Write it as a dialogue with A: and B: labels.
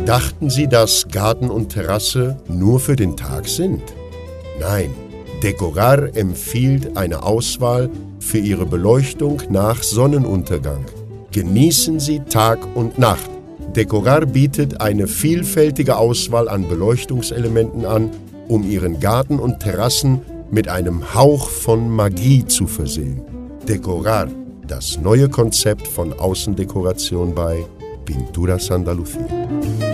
A: Dachten Sie, dass Garten und Terrasse nur für den Tag sind? Nein, Decorar empfiehlt eine Auswahl für Ihre Beleuchtung nach Sonnenuntergang. Genießen Sie Tag und Nacht. Decorar bietet eine vielfältige Auswahl an Beleuchtungselementen an, um Ihren Garten und Terrassen mit einem Hauch von Magie zu versehen. Decorar, das neue Konzept von Außendekoration bei Pinturas Andalucía.